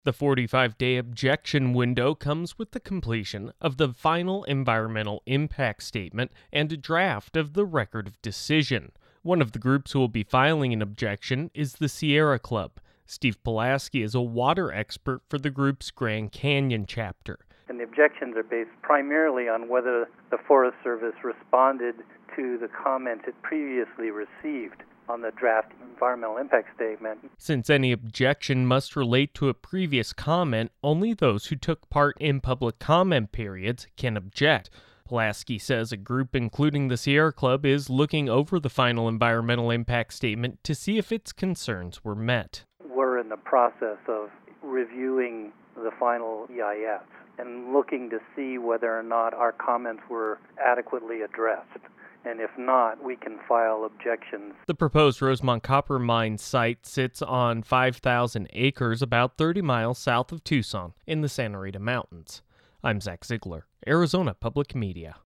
The 45-day objection window comes with the completion of the final environmental impact statement and a draft of the record of decision. One of the groups who will be filing an objection is the Sierra Club. Steve Pulaski is a water expert for the group's Grand Canyon chapter. And the objections are based primarily on whether the Forest Service responded to the comments it previously received on the draft environmental impact statement. Since any objection must relate to a previous comment, only those who took part in public comment periods can object. Pulaski says a group including the Sierra Club is looking over the final environmental impact statement to see if its concerns were met. We're in the process of reviewing the final EIS and looking to see whether or not our comments were adequately addressed. And if not, we can file objections. The proposed Rosemont Copper Mine site sits on 5,000 acres about 30 miles south of Tucson in the Santa Rita Mountains. I'm Zach Ziegler, Arizona Public Media.